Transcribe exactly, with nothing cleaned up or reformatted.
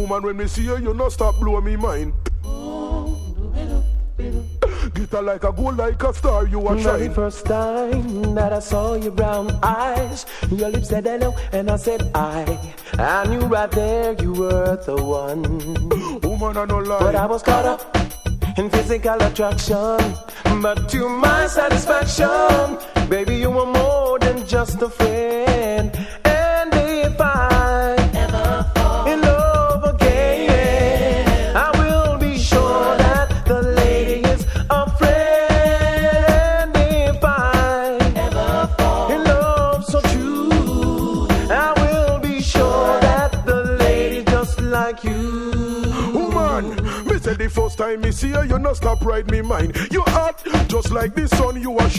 Woman, when me see you, you not stop blow me mind. Get her like a gold, like a star, you are Very shine. first time that I saw your brown eyes, your lips said hello, and I said I. I knew right there you were the one. Woman, I no lie. But I was caught up in physical attraction. But to my satisfaction, baby, you were more than just a friend. And if I ever fall in love again, I will be sure that the lady is a friend. If I ever fall in love so true, I will be sure that the lady just like you. Woman, me said the first time me see you, you not stop ride me mind. You hot, just like the sun, you are